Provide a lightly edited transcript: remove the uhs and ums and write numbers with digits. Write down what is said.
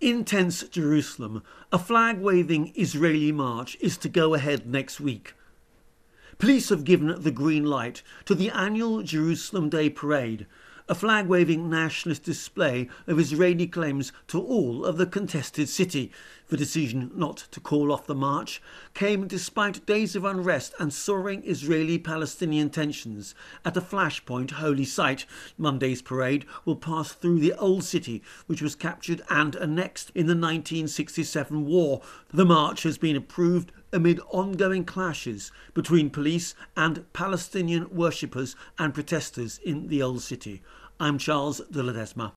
In tense Jerusalem, a flag-waving Israeli march is to go ahead next week. Police have given the green light to the annual Jerusalem Day Parade, a flag-waving nationalist display of Israeli claims to all of the contested city. The decision not to call off the march came despite days of unrest and soaring Israeli-Palestinian tensions at a flashpoint holy site. Monday's parade will pass through the Old City, which was captured and annexed in the 1967 war. The march has been approved amid ongoing clashes between police and Palestinian worshippers and protesters in the Old City. I'm Charles de Ledesma.